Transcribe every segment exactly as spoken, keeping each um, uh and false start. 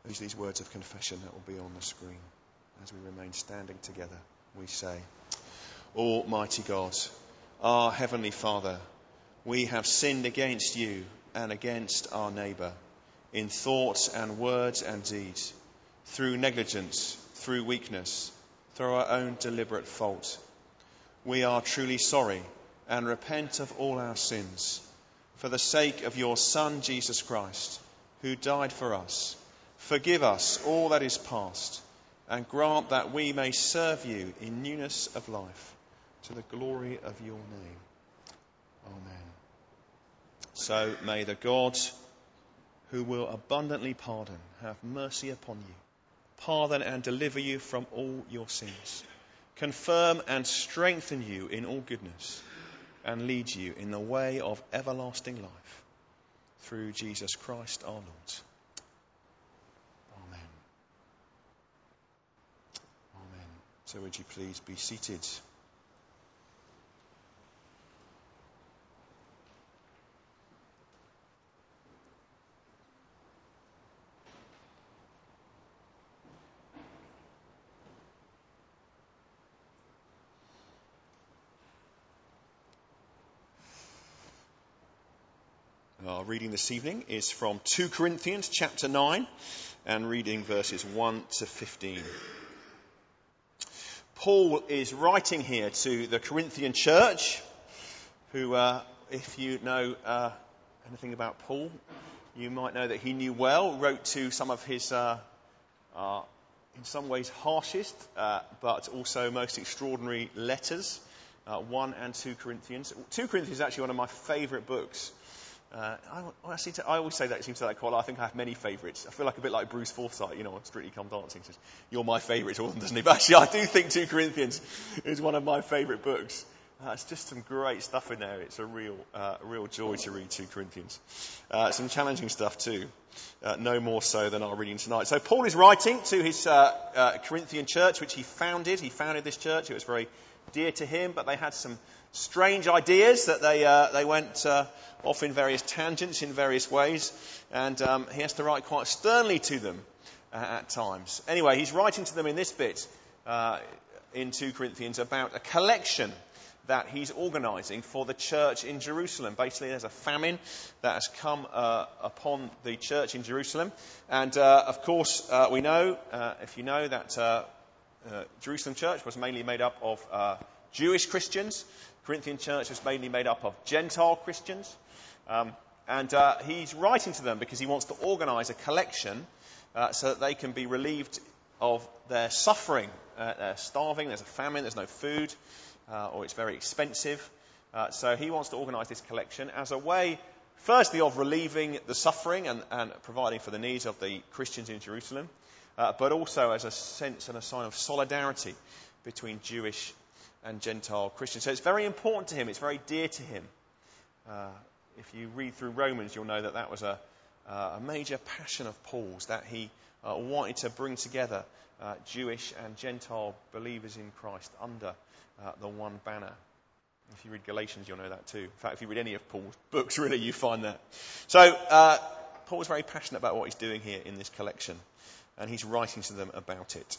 These these words of confession that will be on the screen. As we remain standing together, we say, Almighty God, our Heavenly Father, we have sinned against you and against our neighbour in thoughts and words and deeds, through negligence, through weakness, through our own deliberate fault. We are truly sorry and repent of all our sins for the sake of your Son, Jesus Christ, who died for us. Forgive us all that is past and grant that we may serve you in newness of life to the glory of your name. Amen. So may the God who will abundantly pardon have mercy upon you, pardon and deliver you from all your sins, confirm and strengthen you in all goodness, and lead you in the way of everlasting life, through Jesus Christ our Lord. Amen. Amen. So would you please be seated? Our reading this evening is from Second Corinthians chapter nine and reading verses one to fifteen. Paul is writing here to the Corinthian church, who, uh, if you know uh, anything about Paul, you might know that he knew well, wrote to some of his, uh, uh, in some ways, harshest, uh, but also most extraordinary letters, uh, one and two Corinthians. Second Corinthians is actually one of my favourite books. Uh, I, I, to, I always say that, it seems to that quite a lot. I think I have many favourites. I feel like a bit like Bruce Forsyth, you know, on Strictly Come Dancing. Says, you're my favourite, doesn't he? But actually, I do think Second Corinthians is one of my favourite books. Uh, it's just some great stuff in there. It's a real, uh, real joy to read Second Corinthians. Uh, some challenging stuff too. Uh, no more so than our reading tonight. So Paul is writing to his uh, uh, Corinthian church, which he founded. He founded this church. It was very dear to him, but they had some strange ideas that they uh, they went uh, off in various tangents in various ways, and um, he has to write quite sternly to them uh, at times. Anyway, he's writing to them in this bit uh, in Second Corinthians about a collection that he's organising for the church in Jerusalem. Basically, there's a famine that has come uh, upon the church in Jerusalem, and uh, of course uh, we know, uh, if you know, that uh, uh, Jerusalem church was mainly made up of uh, Jewish Christians. Corinthian church was mainly made up of Gentile Christians. Um, and uh, he's writing to them because he wants to organise a collection uh, so that they can be relieved of their suffering. Uh, they're starving, there's a famine, there's no food, uh, or it's very expensive. Uh, so he wants to organise this collection as a way, firstly, of relieving the suffering and, and providing for the needs of the Christians in Jerusalem, uh, but also as a sense and a sign of solidarity between Jewish and Gentile Christians. So it's very important to him. It's very dear to him. Uh, if you read through Romans, you'll know that that was a, uh, a major passion of Paul's, that he uh, wanted to bring together uh, Jewish and Gentile believers in Christ under uh, the one banner. If you read Galatians, you'll know that too. In fact, if you read any of Paul's books, really, you find that. So uh, Paul's very passionate about what he's doing here in this collection, and he's writing to them about it.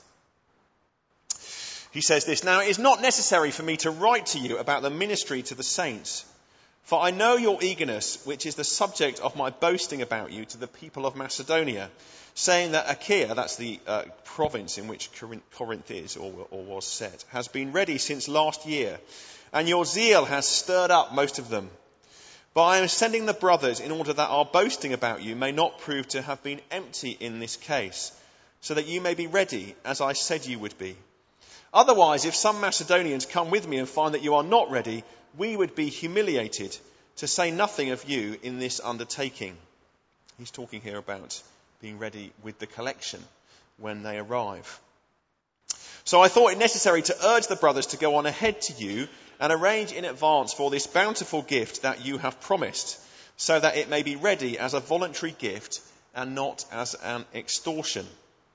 He says this, "Now it is not necessary for me to write to you about the ministry to the saints, for I know your eagerness, which is the subject of my boasting about you to the people of Macedonia, saying that Achaia," that's the uh, province in which Corinth is or, or was set, "has been ready since last year, and your zeal has stirred up most of them. But I am sending the brothers in order that our boasting about you may not prove to have been empty in this case, so that you may be ready, as I said you would be. Otherwise, if some Macedonians come with me and find that you are not ready, we would be humiliated, to say nothing of you in this undertaking." He's talking here about being ready with the collection when they arrive. "So I thought it necessary to urge the brothers to go on ahead to you and arrange in advance for this bountiful gift that you have promised, so that it may be ready as a voluntary gift and not as an extortion.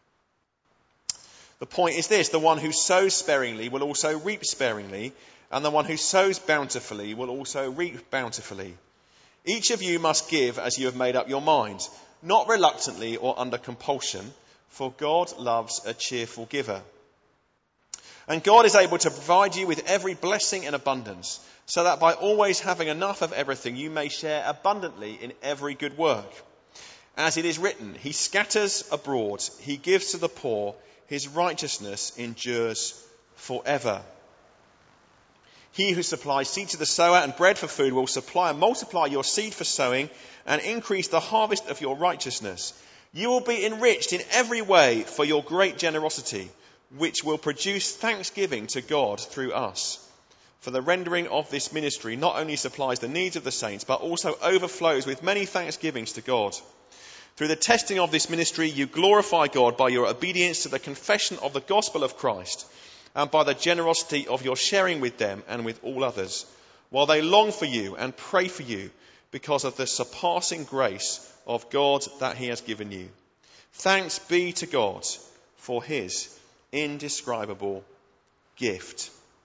The point is this: the one who sows sparingly will also reap sparingly, and the one who sows bountifully will also reap bountifully. Each of you must give as you have made up your mind, not reluctantly or under compulsion, for God loves a cheerful giver. And God is able to provide you with every blessing in abundance, so that by always having enough of everything, you may share abundantly in every good work. As it is written, he scatters abroad, he gives to the poor, his righteousness endures forever. He who supplies seed to the sower and bread for food will supply and multiply your seed for sowing and increase the harvest of your righteousness. You will be enriched in every way for your great generosity, which will produce thanksgiving to God through us. For the rendering of this ministry not only supplies the needs of the saints, but also overflows with many thanksgivings to God. Through the testing of this ministry, you glorify God by your obedience to the confession of the gospel of Christ, and by the generosity of your sharing with them and with all others, while they long for you and pray for you because of the surpassing grace of God that he has given you. Thanks be to God for his indescribable gift.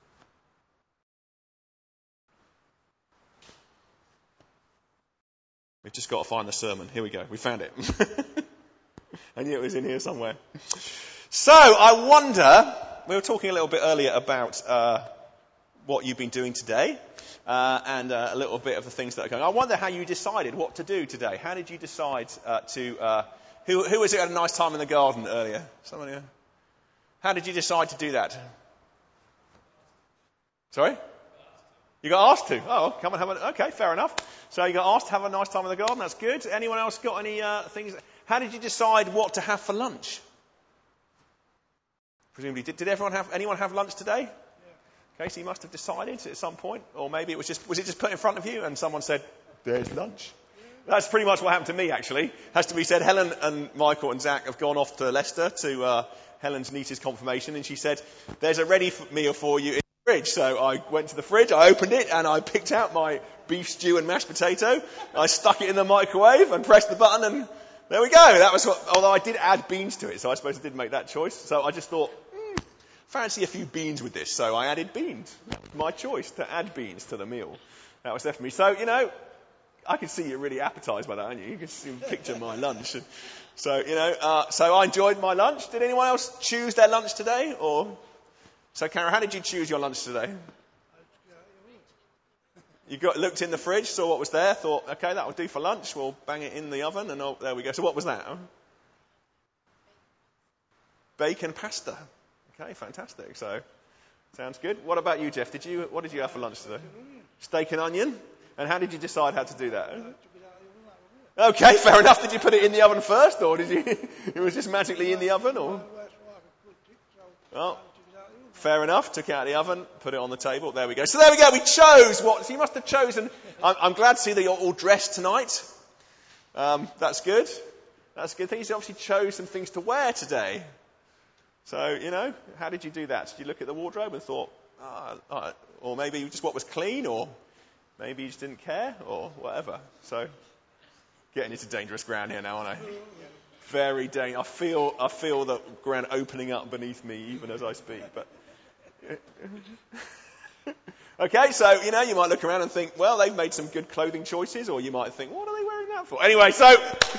We've just got to find the sermon. Here we go. We found it. I knew it was in here somewhere. So, I wonder, we were talking a little bit earlier about uh, what you've been doing today, uh, and uh, a little bit of the things that are going on. I wonder how you decided what to do today. How did you decide uh, to... Uh, who, who was it had a nice time in the garden earlier? Somebody? Uh, how did you decide to do that? Sorry? You got asked to? Oh, come and have a... Okay, fair enough. So you got asked to have a nice time in the garden. That's good. Anyone else got any uh, things? How did you decide what to have for lunch? Presumably, did, did everyone have... Anyone have lunch today? Yeah. Okay, so you must have decided at some point. Or maybe it was just... Was it just put in front of you and someone said, there's lunch? Yeah. That's pretty much what happened to me, actually. Has to be said, Helen and Michael and Zach have gone off to Leicester to uh, Helen's niece's confirmation. And she said, there's a ready meal for you in the fridge. So I went to the fridge, I opened it, and I picked out my beef stew and mashed potato. I stuck it in the microwave and pressed the button, and there we go. That was what, although I did add beans to it, so I suppose I did make that choice. So I just thought, hmm, fancy a few beans with this. So I added beans. My choice to add beans to the meal. That was left for me. So, you know, I can see you're really appetised by that, aren't you? You can see, picture my lunch. So, you know, uh, so I enjoyed my lunch. Did anyone else choose their lunch today? Or so, Karen, how did you choose your lunch today? You got looked in the fridge, saw what was there, thought, okay, that will do for lunch. We'll bang it in the oven, and oh, there we go. So what was that? Huh? Bacon pasta. Okay, fantastic. So sounds good. What about you, Jeff? Did you? What did you have for lunch today? Steak and onion. And how did you decide how to do that? Okay, fair enough. Did you put it in the oven first, or did you? It was just magically in the oven, or? Oh. Fair enough. Took it out of the oven, put it on the table. There we go. So there we go. We chose what. So you must have chosen. I'm, I'm glad to see that you're all dressed tonight. Um, that's good. That's a good thing. You obviously chose some things to wear today. So, you know, how did you do that? Did you look at the wardrobe and thought, oh, oh, or maybe just what was clean, or maybe you just didn't care, or whatever. So, getting into dangerous ground here now, aren't I? Very dangerous. I feel, I feel the ground opening up beneath me even as I speak, but. Okay, so, you know, you might look around and think, well, they've made some good clothing choices, or you might think, what are they wearing that for? Anyway, so,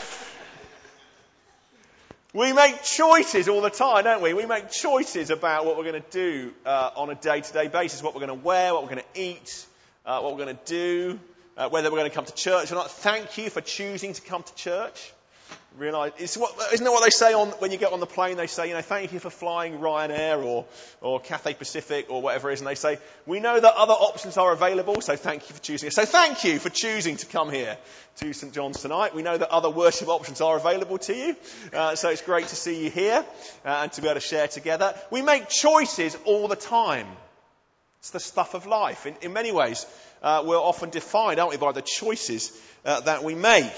we make choices all the time, don't we? We make choices about what we're going to do uh, on a day-to-day basis, what we're going to wear, what we're going to eat, uh, what we're going to do, uh, whether we're going to come to church or not. Thank you for choosing to come to church. Realise, it's what, isn't it what they say on when you get on the plane? They say, you know, thank you for flying Ryanair or or Cathay Pacific or whatever it is, and they say, we know that other options are available, so thank you for choosing it. So thank you for choosing to come here to St John's tonight. We know that other worship options are available to you, uh, so it's great to see you here uh, and to be able to share together. We make choices all the time. It's the stuff of life. In, in many ways, uh, we're often defined, aren't we, by the choices uh, that we make.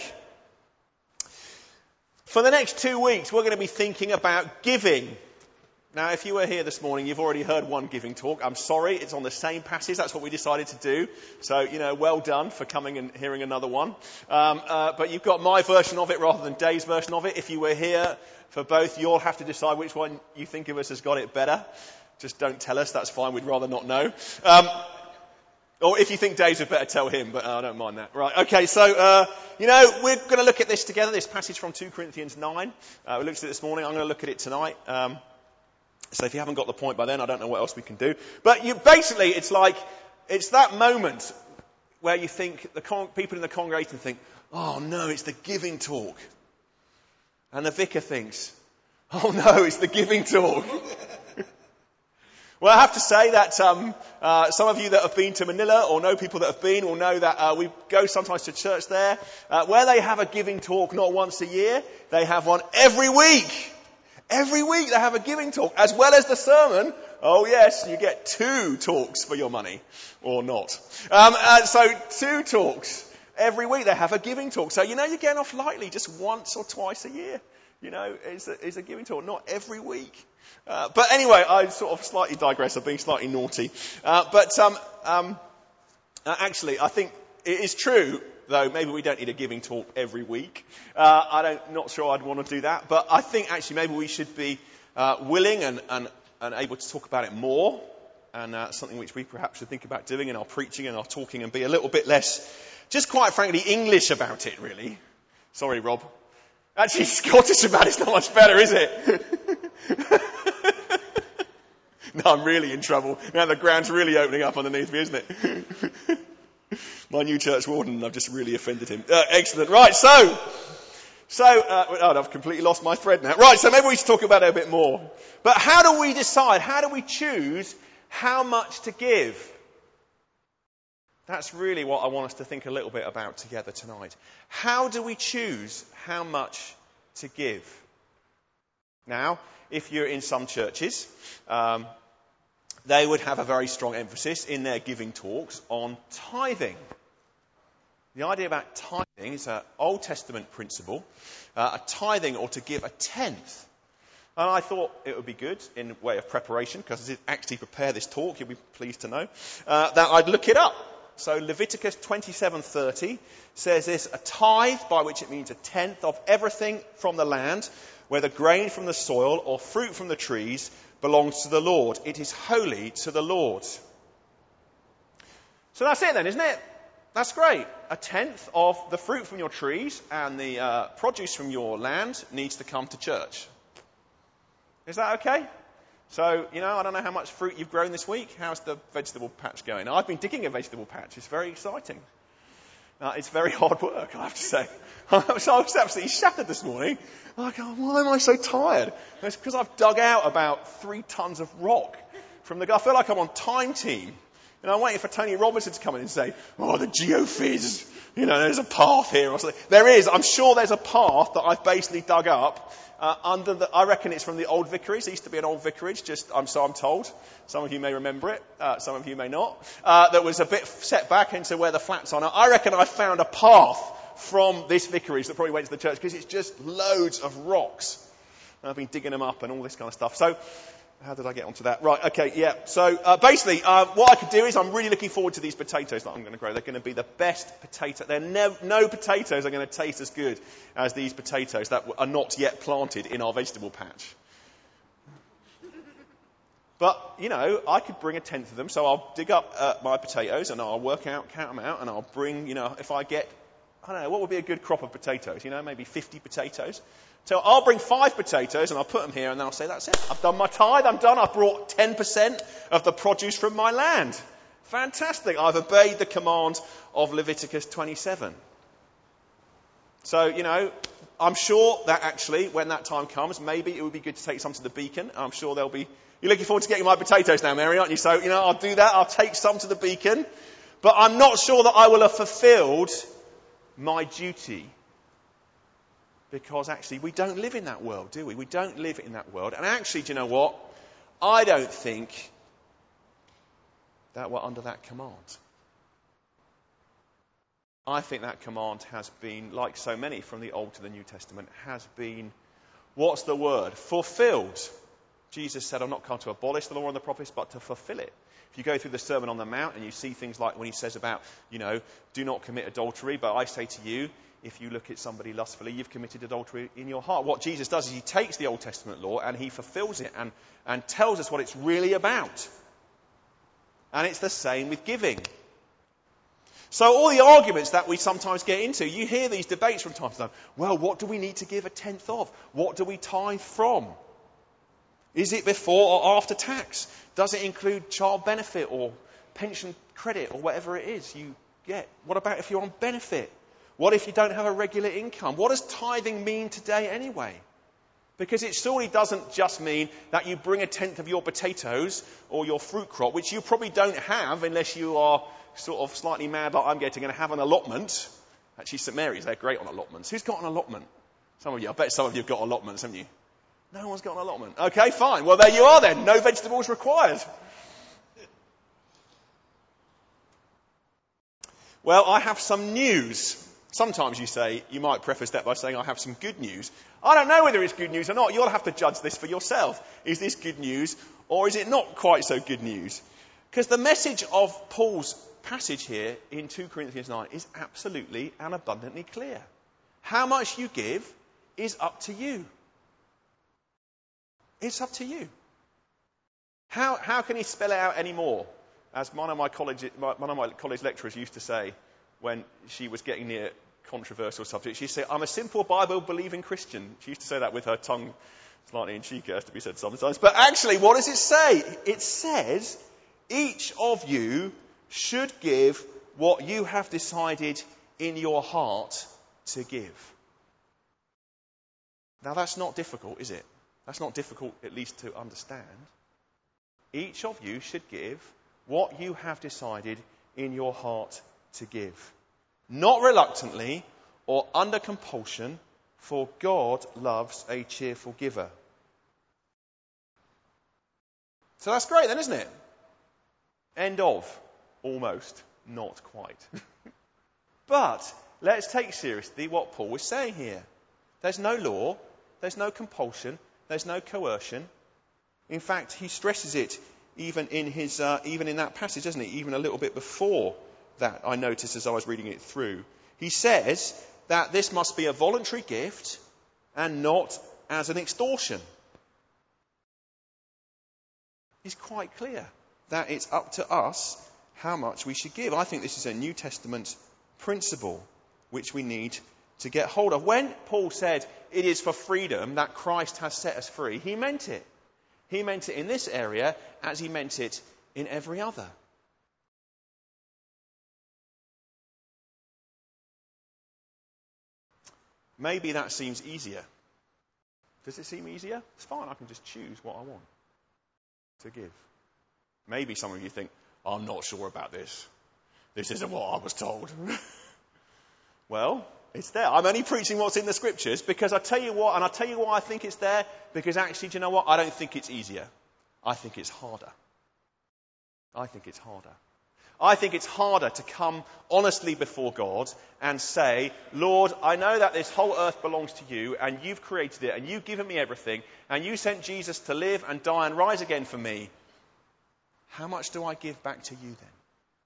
For the next two weeks, we're going to be thinking about giving. Now, if you were here this morning, you've already heard one giving talk. I'm sorry, it's on the same passage. That's what we decided to do. So, you know, well done for coming and hearing another one. Um, uh, but you've got my version of it rather than Dave's version of it. If you were here for both, you'll have to decide which one you think of us has got it better. Just don't tell us. That's fine. We'd rather not know. Um, Or if you think Dave's, we'd better tell him, but uh, I don't mind that. Right, okay, so, uh, you know, we're going to look at this together, this passage from two Corinthians nine. Uh, we looked at it this morning. I'm going to look at it tonight. Um, so if you haven't got the point by then, I don't know what else we can do. But you, basically, it's like, it's that moment where you think, the con- people in the congregation think, oh no, it's the giving talk. And the vicar thinks, oh no, it's the giving talk. Well, I have to say that um, uh, some of you that have been to Manila or know people that have been will know that uh, we go sometimes to church there. Uh, where they have a giving talk not once a year, they have one every week. Every week they have a giving talk, as well as the sermon. Oh yes, you get two talks for your money, or not. Um, uh, so two talks. Every week they have a giving talk. So, you know, you're getting off lightly just once or twice a year. You know, it's a, it's a giving talk, not every week. Uh, but anyway, I sort of slightly digress. I'm being slightly naughty. Uh, but um, um, uh, actually, I think it is true, though, maybe we don't need a giving talk every week. Uh, I don't, not sure I'd want to do that. But I think actually maybe we should be uh, willing and, and, and able to talk about it more. And uh, something which we perhaps should think about doing in our preaching and our talking, and be a little bit less, just quite frankly, English about it, really. Sorry, Rob. Actually, Scottish about it's not much better, is it? No, I'm really in trouble. Now the ground's really opening up underneath me, isn't it? My new church warden, I've just really offended him. Uh, excellent. Right, so, so, uh, oh, I've completely lost my thread now. Right, so maybe we should talk about it a bit more. But how do we decide, how do we choose how much to give? That's really what I want us to think a little bit about together tonight. How do we choose how much to give? Now, if you're in some churches, um, they would have a very strong emphasis in their giving talks on tithing. The idea about tithing is an Old Testament principle. Uh, a tithing, or to give a tenth. And I thought it would be good in way of preparation, because I did actually prepare this talk, you'll be pleased to know, uh, that I'd look it up. So Leviticus twenty-seven thirty says this: a tithe, by which it means a tenth of everything from the land, whether grain from the soil or fruit from the trees, belongs to the Lord. It is holy to the Lord. So that's it then, isn't it? That's great. A tenth of the fruit from your trees and the uh, produce from your land needs to come to church. Is that okay? So, you know, I don't know how much fruit you've grown this week. How's the vegetable patch going? I've been digging a vegetable patch. It's very exciting. Uh, it's very hard work, I have to say. So I was absolutely shattered this morning. Like, oh, why am I so tired? It's because I've dug out about three tons of rock from the... I feel like I'm on time team. You know, I'm waiting for Tony Robinson to come in and say, oh, the geophys, you know, there's a path here or something. There is. I'm sure there's a path that I've basically dug up uh, under the... I reckon it's from the old vicarage. There used to be an old vicarage, just I'm so I'm told. Some of you may remember it. Uh, some of you may not. Uh, that was a bit set back into where the flats are now. I reckon I found a path from this vicarage that probably went to the church, because it's just loads of rocks. And I've been digging them up and all this kind of stuff. So... how did I get onto that? Right, okay, yeah. So uh, basically, uh, what I could do is I'm really looking forward to these potatoes that I'm going to grow. They're going to be the best potato. There ne- no potatoes are going to taste as good as these potatoes that are not yet planted in our vegetable patch. But, you know, I could bring a tenth of them, so I'll dig up uh, my potatoes and I'll work out, count them out, and I'll bring, you know, if I get, I don't know, what would be a good crop of potatoes? You know, maybe fifty potatoes. So I'll bring five potatoes and I'll put them here, and then I'll say, that's it. I've done my tithe, I'm done. I've brought ten percent of the produce from my land. Fantastic. I've obeyed the command of Leviticus twenty-seven. So, you know, I'm sure that actually, when that time comes, maybe it would be good to take some to the beacon. I'm sure there'll be... You're looking forward to getting my potatoes now, Mary, aren't you? So, you know, I'll do that. I'll take some to the beacon. But I'm not sure that I will have fulfilled my duty. Because actually, we don't live in that world, do we? We don't live in that world. And actually, do you know what? I don't think that we're under that command. I think that command has been, like so many from the Old to the New Testament, has been, what's the word? Fulfilled. Jesus said, I'm not come to abolish the law and the prophets, but to fulfill it. If you go through the Sermon on the Mount and you see things like when he says about, you know, do not commit adultery, but I say to you, if you look at somebody lustfully, you've committed adultery in your heart. What Jesus does is he takes the Old Testament law and he fulfills it and, and tells us what it's really about. And it's the same with giving. So all the arguments that we sometimes get into, you hear these debates from time to time. Well, what do we need to give a tenth of? What do we tithe from? Is it before or after tax? Does it include child benefit or pension credit or whatever it is you get? What about if you're on benefit? What if you don't have a regular income? What does tithing mean today anyway? Because it surely doesn't just mean that you bring a tenth of your potatoes or your fruit crop, which you probably don't have unless you are sort of slightly mad like I'm getting and have an allotment. Actually, St Mary's, they're great on allotments. Who's got an allotment? Some of you. I bet some of you have got allotments, haven't you? No one's got an allotment. Okay, fine. Well, there you are then. No vegetables required. Well, I have some news. Sometimes you say, you might preface that by saying, I have some good news. I don't know whether it's good news or not. You'll have to judge this for yourself. Is this good news or is it not quite so good news? Because the message of Paul's passage here in two Corinthians nine is absolutely and abundantly clear. How much you give is up to you. It's up to you. How, how can he spell it out any more? As one of my college, one of my college lecturers used to say when she was getting near controversial subjects, she'd say, I'm a simple Bible-believing Christian. She used to say that with her tongue slightly in cheek, it has to be said sometimes. But actually, what does it say? It says, each of you should give what you have decided in your heart to give. Now, that's not difficult, is it? That's not difficult, at least to understand. Each of you should give what you have decided in your heart to give. Not reluctantly or under compulsion, for God loves a cheerful giver. So that's great then, isn't it? End of. Almost. Not quite. But let's take seriously what Paul is saying here. There's no law. There's no compulsion. There's no coercion. In fact, he stresses it even in his, uh, even in that passage, doesn't he? Even a little bit before that, I noticed as I was reading it through. He says that this must be a voluntary gift and not as an extortion. He's quite clear that it's up to us how much we should give. I think this is a New Testament principle which we need to get hold of. When Paul said it is for freedom that Christ has set us free, he meant it. He meant it in this area as he meant it in every other. Maybe that seems easier. Does it seem easier? It's fine, I can just choose what I want to give. Maybe some of you think, I'm not sure about this. This isn't what I was told. Well, it's there. I'm only preaching what's in the scriptures because I tell you what, and I tell you why I think it's there, because actually, do you know what? I don't think it's easier. I think it's harder. I think it's harder. I think it's harder to come honestly before God and say, Lord, I know that this whole earth belongs to you and you've created it and you've given me everything and you sent Jesus to live and die and rise again for me. How much do I give back to you then?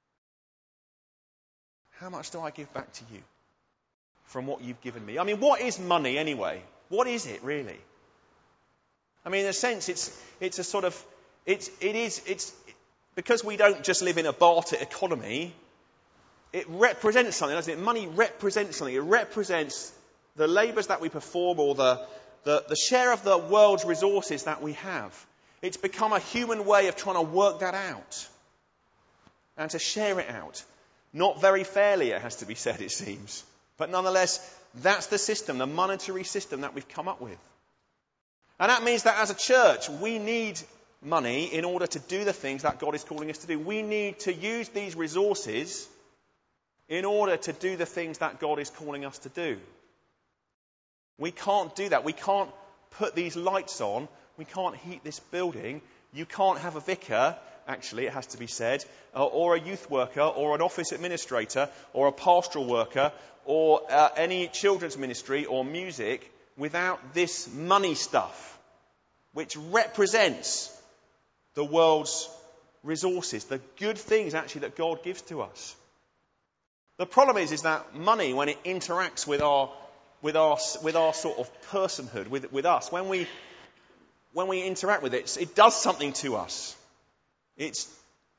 How much do I give back to you from what you've given me? I mean, what is money anyway? What is it really? I mean, in a sense, it's it's a sort of, it's, it is, it's, because we don't just live in a barter economy, it represents something, doesn't it? Money represents something. It represents the labours that we perform or the, the, the share of the world's resources that we have. It's become a human way of trying to work that out and to share it out. Not very fairly, it has to be said, it seems. But nonetheless, that's the system, the monetary system that we've come up with. And that means that as a church, we need money in order to do the things that God is calling us to do. We need to use these resources in order to do the things that God is calling us to do. We can't do that. We can't put these lights on. We can't heat this building. You can't have a vicar, actually, it has to be said, uh, or a youth worker, or an office administrator, or a pastoral worker, or uh, any children's ministry or music without this money stuff, which represents the world's resources, the good things actually that God gives to us. The problem is, is that money, when it interacts with our, with our, with our sort of personhood, with, with us, when we, when we interact with it, it does something to us. It's,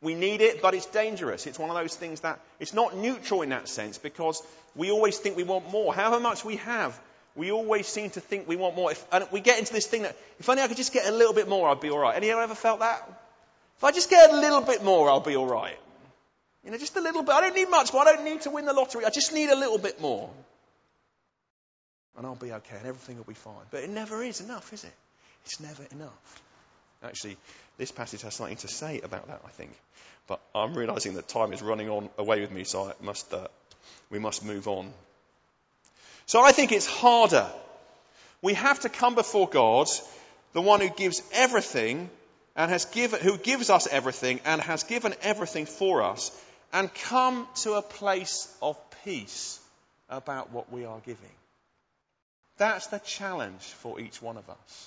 We need it, but it's dangerous. It's one of those things that it's not neutral in that sense, because we always think we want more. However much we have, we always seem to think we want more. If, and we get into this thing that, if only I could just get a little bit more, I'd be all right. Anyone ever felt that? If I just get a little bit more, I'll be all right. You know, just a little bit. I don't need much, but I don't need to win the lottery. I just need a little bit more. And I'll be okay, and everything will be fine. But it never is enough, is it? It's never enough. Actually, this passage has something to say about that, I think. But I'm realising that time is running on away with me, so I must, uh, we must move on. So I think it's harder. We have to come before God, the one who gives everything and has given, who gives us everything and has given everything for us, and come to a place of peace about what we are giving. That's the challenge for each one of us.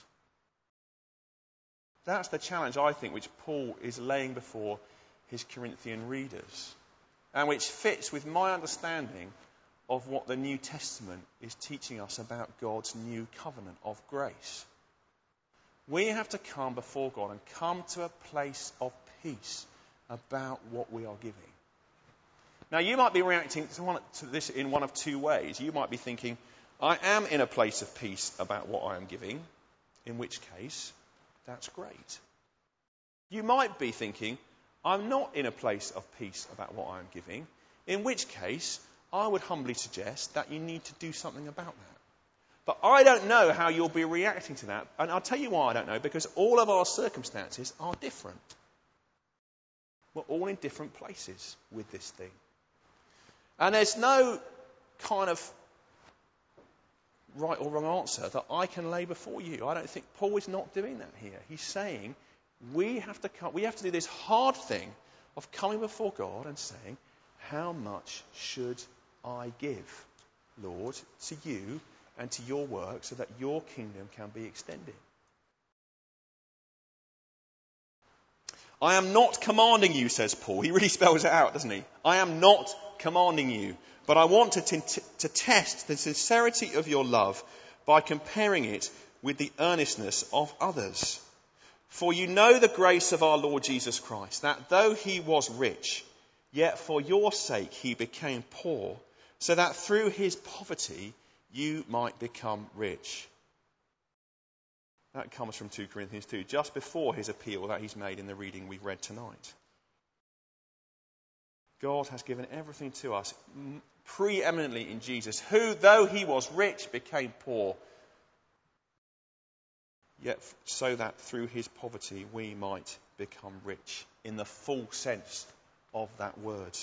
That's the challenge, I think, which Paul is laying before his Corinthian readers, and which fits with my understanding of what the New Testament is teaching us about God's new covenant of grace. We have to come before God and come to a place of peace about what we are giving. Now, you might be reacting to, one, to this in one of two ways. You might be thinking, I am in a place of peace about what I am giving, in which case, that's great. You might be thinking, I'm not in a place of peace about what I am giving, in which case, I would humbly suggest that you need to do something about that. But I don't know how you'll be reacting to that. And I'll tell you why I don't know, because all of our circumstances are different. We're all in different places with this thing. And there's no kind of right or wrong answer that I can lay before you. I don't think Paul is not doing that here. He's saying we have to come, we have to do this hard thing of coming before God and saying, how much should I give, Lord, to you and to your work so that your kingdom can be extended? I am not commanding you, says Paul. He really spells it out, doesn't he? I am not commanding you, but I want to, t- to test the sincerity of your love by comparing it with the earnestness of others. For you know the grace of our Lord Jesus Christ, that though he was rich, yet for your sake he became poor, so that through his poverty you might become rich. That comes from two Corinthians two, just before his appeal that he's made in the reading we've read tonight. God has given everything to us preeminently in Jesus, who, though he was rich, became poor, yet so that through his poverty we might become rich, in the full sense of that word.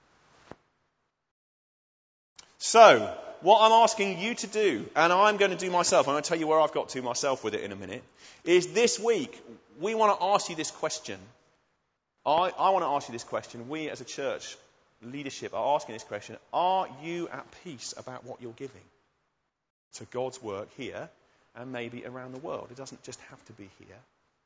So, what I'm asking you to do, and I'm going to do myself, I'm going to tell you where I've got to myself with it in a minute, is this week, we want to ask you this question. I, I want to ask you this question. We as a church leadership are asking this question. Are you at peace about what you're giving to God's work here and maybe around the world? It doesn't just have to be here.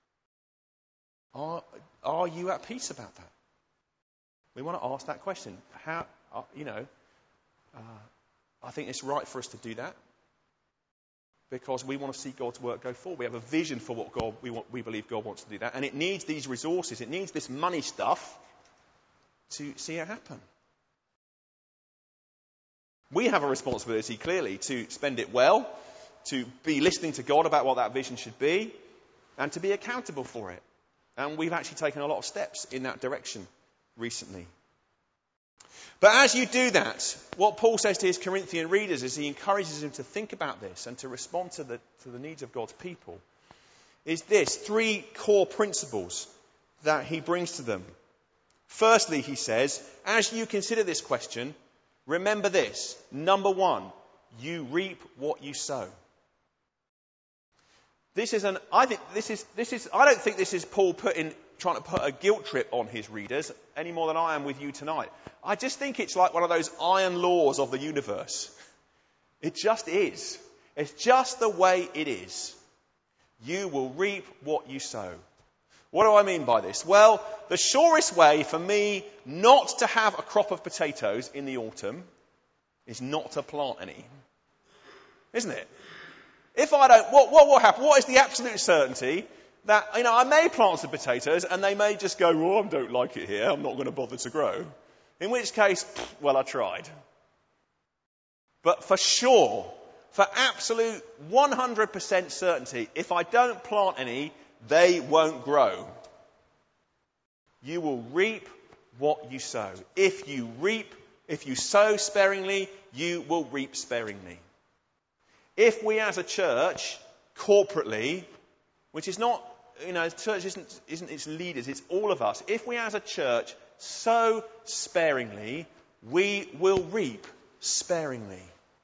Are, are you at peace about that? We want to ask that question. How, uh, you know, uh, I think it's right for us to do that because we want to see God's work go forward. We have a vision for what God we want, we believe God wants to do that, and it needs these resources. It needs this money stuff to see it happen. We have a responsibility, clearly, to spend it well, to be listening to God about what that vision should be, and to be accountable for it. And we've actually taken a lot of steps in that direction recently. But as you do that, what Paul says to his Corinthian readers is he encourages them to think about this and to respond to the, to the needs of God's people, is this, three core principles that he brings to them. Firstly, he says, as you consider this question, remember this. Number one, you reap what you sow. This is an, I think this is, this is, I don't think this is Paul putting, trying to put a guilt trip on his readers any more than I am with you tonight. I just think it's like one of those iron laws of the universe. It just is. It's just the way it is. You will reap what you sow. What do I mean by this? Well, the surest way for me not to have a crop of potatoes in the autumn is not to plant any. Isn't it? If I don't, what, what will happen? What is the absolute certainty? that, you know, I may plant some potatoes and they may just go, oh, I don't like it here, I'm not going to bother to grow. In which case, well, I tried. But for sure, for absolute one hundred percent certainty, if I don't plant any, they won't grow. You will reap what you sow. If you reap, if you sow sparingly, you will reap sparingly. If we as a church, corporately, which is not, you know, church isn't, isn't its leaders, it's all of us. If we as a church sow sparingly, we will reap sparingly.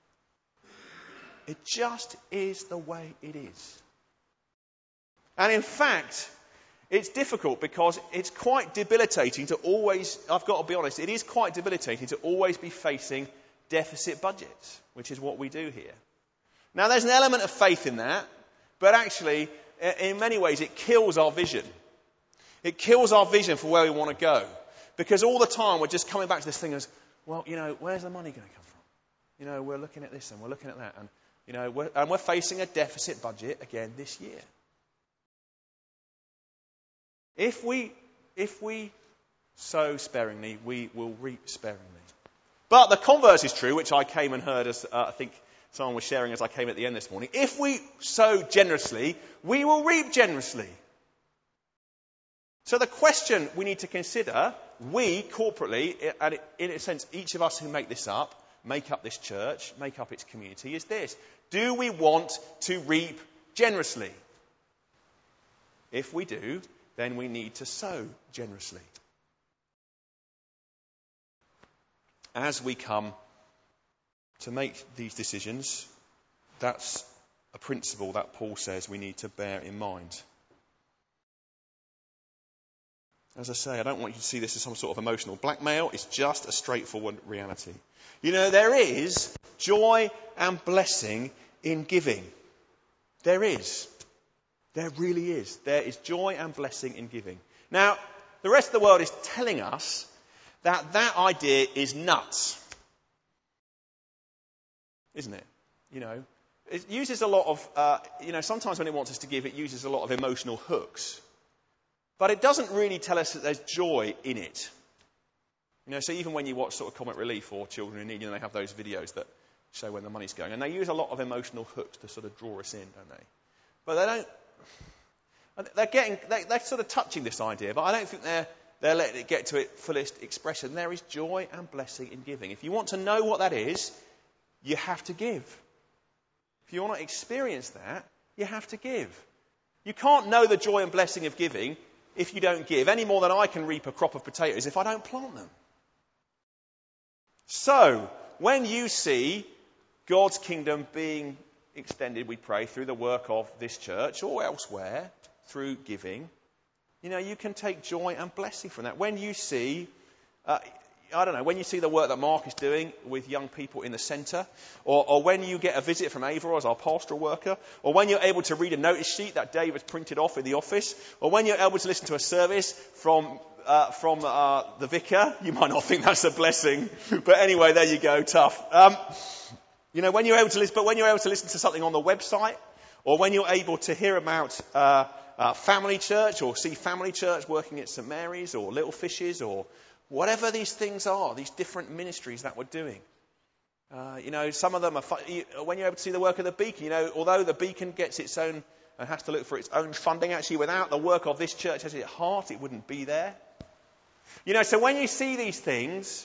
It just is the way it is. And in fact, it's difficult because it's quite debilitating to always, I've got to be honest, it is quite debilitating to always be facing deficit budgets, which is what we do here. Now, there's an element of faith in that, but actually, in many ways, it kills our vision. It kills our vision for where we want to go. Because all the time, we're just coming back to this thing as, well, you know, where's the money going to come from? You know, we're looking at this and we're looking at that. And, you know, we're, and we're facing a deficit budget again this year. If we, if we sow sparingly, we will reap sparingly. But the converse is true, which I came and heard as, uh, I think someone was sharing as I came at the end this morning. If we sow generously, we will reap generously. So the question we need to consider, we corporately, and in a sense each of us who make this up, make up this church, make up its community, is this. Do we want to reap generously? If we do, then we need to sow generously. As we come to make these decisions, that's a principle that Paul says we need to bear in mind. As I say, I don't want you to see this as some sort of emotional blackmail. It's just a straightforward reality. You know, there is joy and blessing in giving. There is. There really is. There is joy and blessing in giving. Now, the rest of the world is telling us that that idea is nuts. Isn't it? You know, it uses a lot of, uh, you know, sometimes when it wants us to give, it uses a lot of emotional hooks. But it doesn't really tell us that there's joy in it. You know, so even when you watch sort of Comic Relief or Children in Need, you know, they have those videos that show where the money's going. And they use a lot of emotional hooks to sort of draw us in, don't they? But they don't, they're getting, they, they're sort of touching this idea, but I don't think they're, they're letting it get to its fullest expression. There is joy and blessing in giving. If you want to know what that is, you have to give. If you want to experience that, you have to give. You can't know the joy and blessing of giving if you don't give, any more than I can reap a crop of potatoes if I don't plant them. So, when you see God's kingdom being extended, we pray, through the work of this church or elsewhere, through giving, you know, you can take joy and blessing from that. When you see, uh, I don't know, when you see the work that Mark is doing with young people in the centre, or, or when you get a visit from Ava as our pastoral worker, or when you're able to read a notice sheet that Dave has printed off in the office, or when you're able to listen to a service from uh, from uh, the vicar, you might not think that's a blessing, but anyway, there you go, tough. Um, you know, when you're able to listen, but when you're able to listen to something on the website, or when you're able to hear about uh, uh, Family Church, or see Family Church working at St Mary's, or Little Fishes, or whatever these things are, these different ministries that we're doing. Uh, you know, some of them are, fu- when you're able to see the work of the Beacon, you know, although the Beacon gets its own, and has to look for its own funding, actually without the work of this church as its heart, it wouldn't be there. You know, so when you see these things,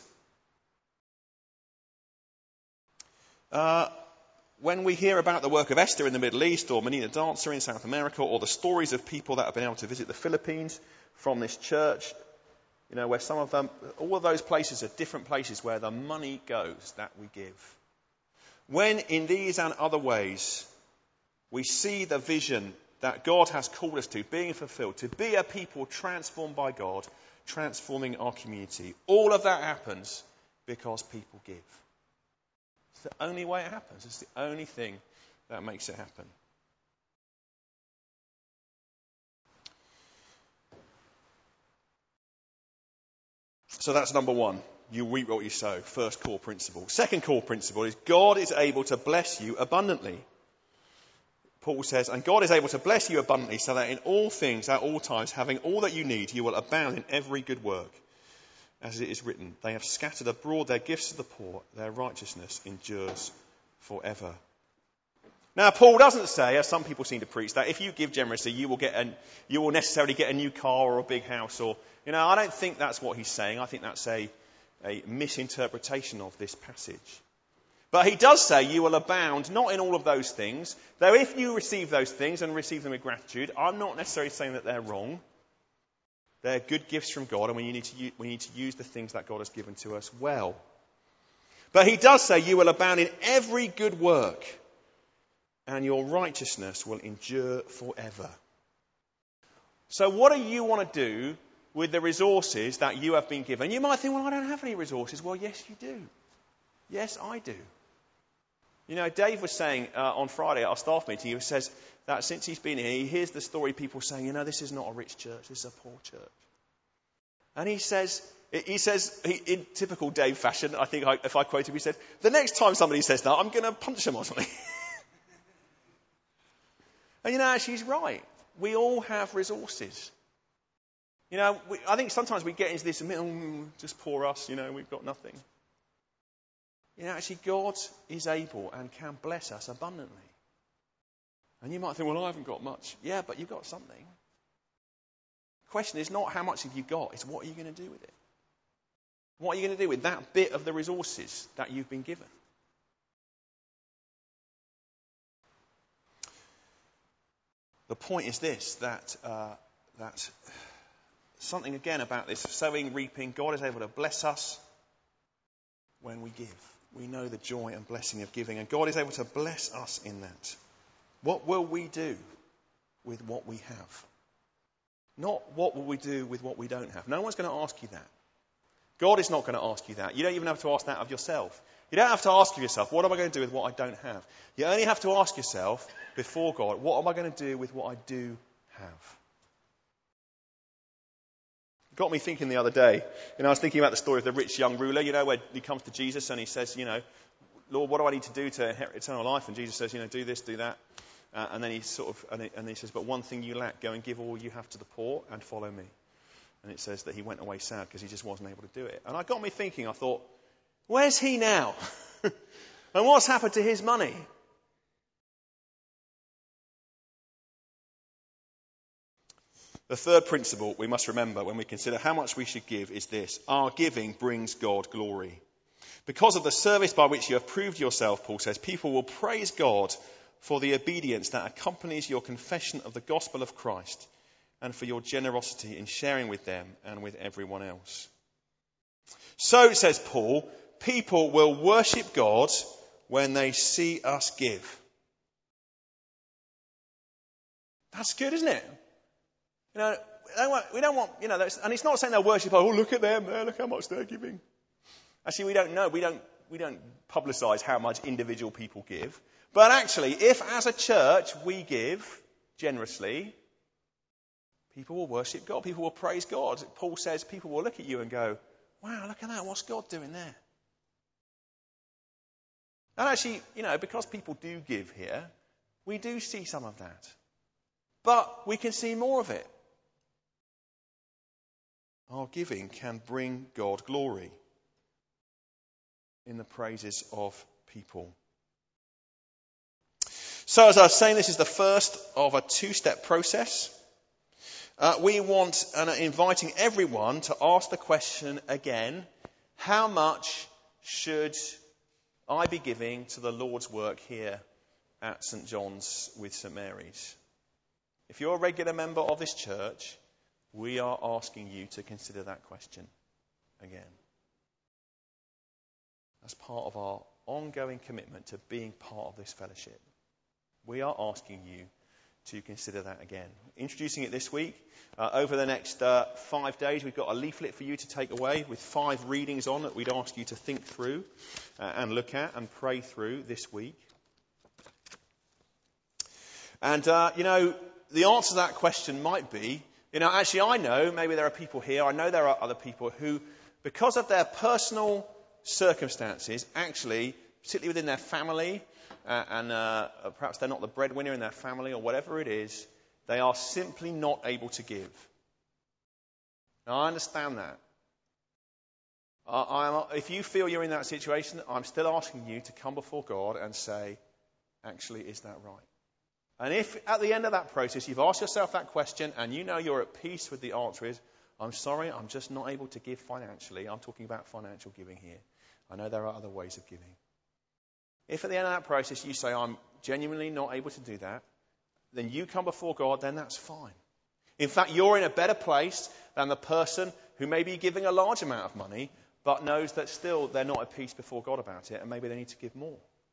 uh, when we hear about the work of Esther in the Middle East, or Menina Dancer in South America, or the stories of people that have been able to visit the Philippines from this church, you know, where some of them, all of those places are different places where the money goes that we give. When in these and other ways we see the vision that God has called us to being fulfilled, to be a people transformed by God, transforming our community, all of that happens because people give. It's the only way it happens. It's the only thing that makes it happen. So that's number one. You reap what you sow. First core principle. Second core principle is God is able to bless you abundantly. Paul says, and God is able to bless you abundantly so that in all things, at all times, having all that you need, you will abound in every good work. As it is written, they have scattered abroad their gifts to the poor, their righteousness endures forever. Now, Paul doesn't say, as some people seem to preach, that if you give generously, you will get an, you will necessarily get a new car or a big house, or, you know, I don't think that's what he's saying. I think that's a, a misinterpretation of this passage. But he does say you will abound, not in all of those things, though if you receive those things and receive them with gratitude, I'm not necessarily saying that they're wrong. They're good gifts from God, and we need to, we need to use the things that God has given to us well. But he does say you will abound in every good work, and your righteousness will endure forever. So what do you want to do with the resources that you have been given? You might think, well, I don't have any resources. Well, yes, you do. Yes, I do. You know, Dave was saying uh, on Friday at our staff meeting, he says that since he's been here, he hears the story people saying, you know, this is not a rich church, this is a poor church. And he says, he says, he, in typical Dave fashion, I think I, if I quote him, he said, the next time somebody says that, I'm going to punch them or something. And you know, actually, he's right. We all have resources. You know, we, I think sometimes we get into this, oh, just poor us, you know, we've got nothing. You know, actually, God is able and can bless us abundantly. And you might think, well, I haven't got much. Yeah, but you've got something. The question is not how much have you got, it's what are you going to do with it? What are you going to do with that bit of the resources that you've been given? The point is this, that, uh, that something again about this sowing, reaping, God is able to bless us when we give. We know the joy and blessing of giving, and God is able to bless us in that. What will we do with what we have? Not what will we do with what we don't have. No one's going to ask you that. God is not going to ask you that. You don't even have to ask that of yourself. You don't have to ask yourself, what am I going to do with what I don't have? You only have to ask yourself before God, what am I going to do with what I do have? It got me thinking the other day. You know, I was thinking about the story of the rich young ruler, you know, where he comes to Jesus and he says, you know, Lord, what do I need to do to inherit eternal life? And Jesus says, you know, do this, do that. Uh, and then he sort of, and he, and he says, but one thing you lack, go and give all you have to the poor and follow me. And it says that he went away sad because he just wasn't able to do it. And it got me thinking, I thought, where's he now? And what's happened to his money? The third principle we must remember when we consider how much we should give is this. Our giving brings God glory. Because of the service by which you have proved yourself, Paul says, people will praise God for the obedience that accompanies your confession of the gospel of Christ and for your generosity in sharing with them and with everyone else. So, says Paul, people will worship God when they see us give. That's good, isn't it? You know, we don't want, we don't want you know, and it's not saying they'll worship, oh, look at them, look how much they're giving. Actually, we don't know. We don't, we don't publicise how much individual people give. But actually, if as a church we give generously, people will worship God. People will praise God. Paul says people will look at you and go, wow, look at that. What's God doing there? And actually, you know, because people do give here, we do see some of that. But we can see more of it. Our giving can bring God glory in the praises of people. So as I was saying, this is the first of a two-step process. Uh, we want and are inviting everyone to ask the question again, how much should I be giving to the Lord's work here at St John's with St Mary's? If you're a regular member of this church, we are asking you to consider that question again. As part of our ongoing commitment to being part of this fellowship, we are asking you to consider that again. Introducing it this week. Uh, over the next uh, five days, we've got a leaflet for you to take away with five readings on that we'd ask you to think through uh, and look at and pray through this week. And, uh, you know, the answer to that question might be, you know, actually I know, maybe there are people here, I know there are other people who, because of their personal circumstances, actually, particularly within their family, uh, and uh, perhaps they're not the breadwinner in their family or whatever it is, they are simply not able to give. Now, I understand that. I, I'm, if you feel you're in that situation, I'm still asking you to come before God and say, actually, is that right? And if at the end of that process you've asked yourself that question and you know you're at peace with the answer is, I'm sorry, I'm just not able to give financially. I'm talking about financial giving here. I know there are other ways of giving. If at the end of that process you say, I'm genuinely not able to do that, then you come before God, then that's fine. In fact, you're in a better place than the person who may be giving a large amount of money, but knows that still they're not at peace before God about it, and maybe they need to give more.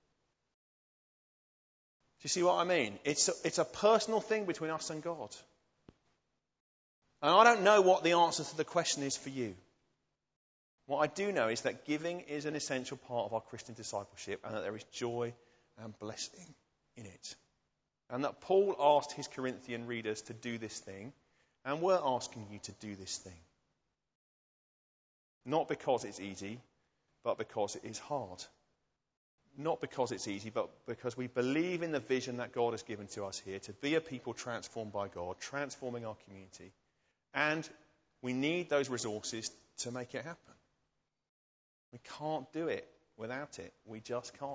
Do you see what I mean? It's a, it's a personal thing between us and God. And I don't know what the answer to the question is for you. What I do know is that giving is an essential part of our Christian discipleship, and that there is joy and blessing in it. And that Paul asked his Corinthian readers to do this thing, and we're asking you to do this thing. Not because it's easy, but because it is hard. Not because it's easy, but because we believe in the vision that God has given to us here, to be a people transformed by God, transforming our community. And we need those resources to make it happen. We can't do it without it. We just can't.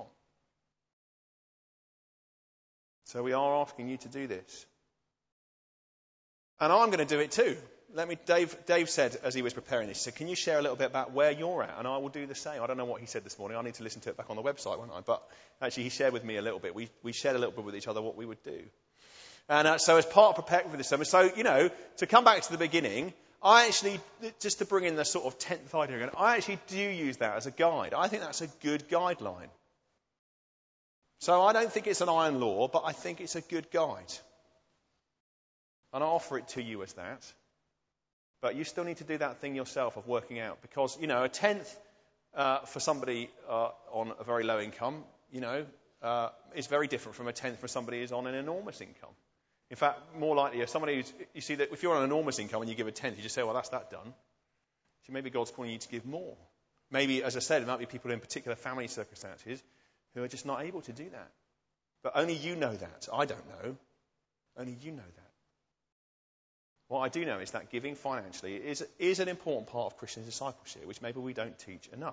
So we are asking you to do this. And I'm going to do it too. Let me. Dave, Dave said as he was preparing this, he said, can you share a little bit about where you're at? And I will do the same. I don't know what he said this morning. I need to listen to it back on the website, won't I? But actually he shared with me a little bit. We, we shared a little bit with each other what we would do. And uh, so as part of preparing for this sermon, so, you know, to come back to the beginning, I actually, just to bring in the sort of tenth idea again, I actually do use that as a guide. I think that's a good guideline. So I don't think it's an iron law, but I think it's a good guide. And I offer it to you as that. But you still need to do that thing yourself of working out. Because, you know, a tenth uh, for somebody uh, on a very low income, you know, uh, is very different from a tenth for somebody who's on an enormous income. In fact, more likely, if somebody who's, you see that if you're on an enormous income and you give a tenth, you just say, well, that's that done. So maybe God's calling you to give more. Maybe, as I said, it might be people in particular family circumstances who are just not able to do that. But only you know that. I don't know. Only you know that. What I do know is that giving financially is, is an important part of Christian discipleship, which maybe we don't teach enough.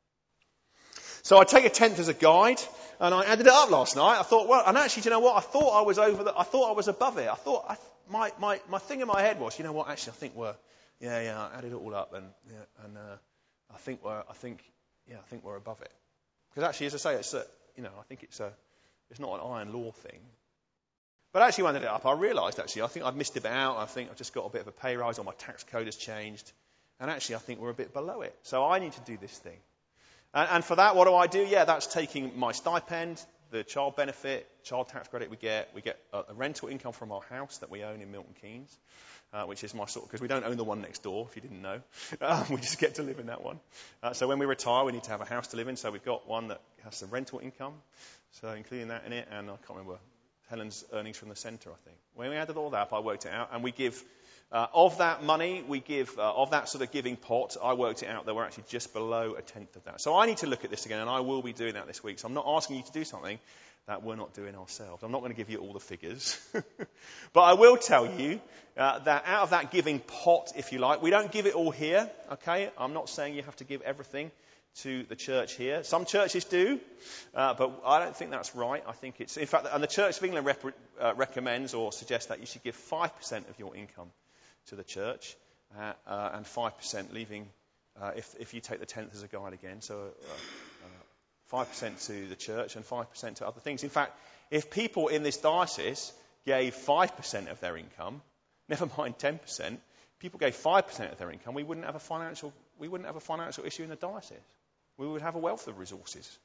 So I take a tenth as a guide, and I added it up last night. I thought, well, and actually, do you know what? I thought I was over the, I thought I was above it. I thought, I, my, my, my thing in my head was, you know what? Actually, I think we're, yeah, yeah, I added it all up, and, yeah, and, uh, I think we're, I think, yeah, I think we're above it. Because actually, as I say, it's a, you know, I think it's a, it's not an iron law thing. But actually, when I did it up, I realised, actually, I think I've missed a bit out. I think I've just got a bit of a pay rise, or my tax code has changed. And actually, I think we're a bit below it. So I need to do this thing. And, and for that, what do I do? Yeah, that's taking my stipend, the child benefit, child tax credit we get. We get a, a rental income from our house that we own in Milton Keynes, uh, which is my sort of, because we don't own the one next door, if you didn't know. Um, we just get to live in that one. Uh, so when we retire, we need to have a house to live in. So we've got one that has some rental income. So including that in it, and I can't remember Helen's earnings from the centre, I think. When we added all that up, I worked it out, and we give, uh, of that money, we give, uh, of that sort of giving pot, I worked it out that we're actually just below a tenth of that. So I need to look at this again, and I will be doing that this week. So I'm not asking you to do something that we're not doing ourselves. I'm not going to give you all the figures. But I will tell you uh, that out of that giving pot, if you like, we don't give it all here, okay? I'm not saying you have to give everything to the church here. Some churches do, uh, but I don't think that's right. I think it's, in fact, and the Church of England rep- uh, recommends or suggests that you should give five percent of your income to the church, uh, uh, and five percent leaving, uh, if, if you take the tenth as a guide again, so uh, uh, five percent to the church and five percent to other things. In fact, if people in this diocese gave five percent of their income, never mind ten percent, people gave five percent of their income, we wouldn't have a financial, we wouldn't have a financial issue in the diocese. We would have a wealth of resources.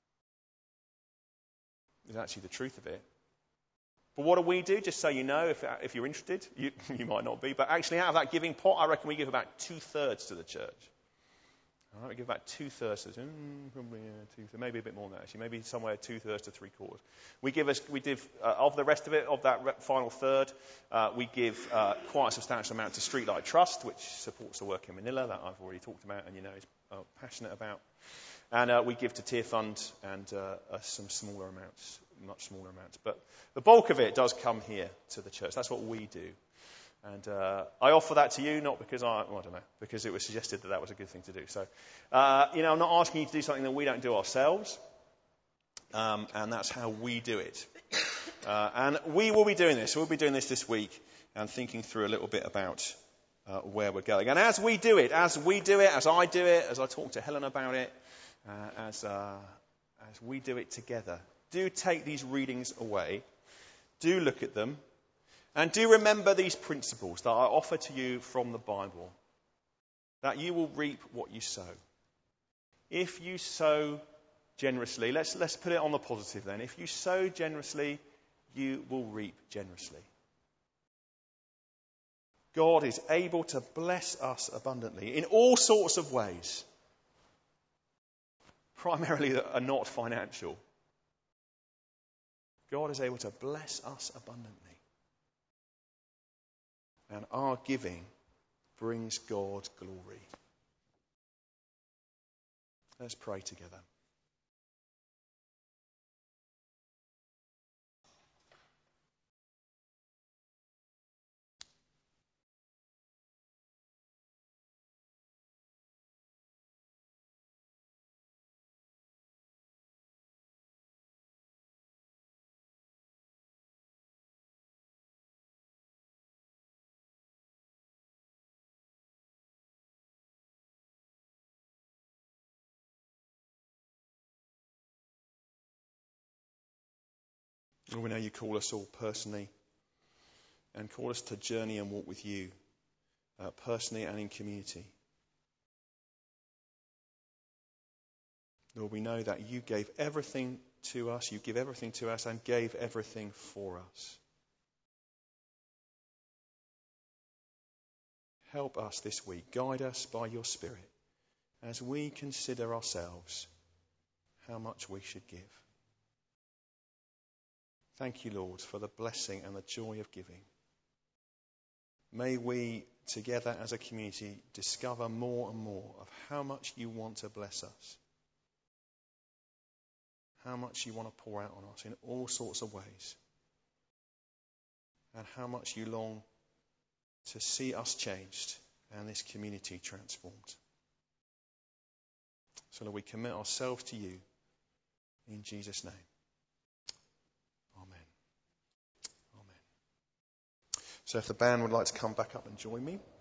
Is actually the truth of it. But what do we do? Just so you know, if, if you're interested, you, you might not be, but actually out of that giving pot, I reckon we give about two-thirds to the church. All right, we give about two-thirds to the church. Mm, probably, yeah, two, maybe a bit more than that, actually. Maybe somewhere two-thirds to three-quarters. We give, us, we give uh, of the rest of it, of that re- final third, uh, we give uh, quite a substantial amount to Streetlight Trust, which supports the work in Manila that I've already talked about and you know is uh, passionate about. And uh, we give to Tear Fund and uh, uh, some smaller amounts, much smaller amounts. But the bulk of it does come here to the church. That's what we do. And uh, I offer that to you, not because I, well, I don't know, because it was suggested that that was a good thing to do. So, uh, you know, I'm not asking you to do something that we don't do ourselves. Um, and that's how we do it. Uh, and we will be doing this. We'll be doing this this week and thinking through a little bit about uh, where we're going. And as we do it, as we do it, as I do it, as I talk to Helen about it, uh, as uh, as we do it together, do take these readings away. Do look at them. And do remember these principles that I offer to you from the Bible. That you will reap what you sow. If you sow generously, let's let's put it on the positive then. If you sow generously, you will reap generously. God is able to bless us abundantly in all sorts of ways, primarily that are not financial. God is able to bless us abundantly. And our giving brings God glory. Let's pray together. Lord, we know you call us all personally and call us to journey and walk with you, uh, personally and in community. Lord, we know that you gave everything to us, you give everything to us and gave everything for us. Help us this week, guide us by your Spirit as we consider ourselves how much we should give. Thank you, Lord, for the blessing and the joy of giving. May we, together as a community, discover more and more of how much you want to bless us. How much you want to pour out on us in all sorts of ways. And how much you long to see us changed and this community transformed. So Lord, we commit ourselves to you in Jesus' name. Amen. Amen. So if the band would like to come back up and join me.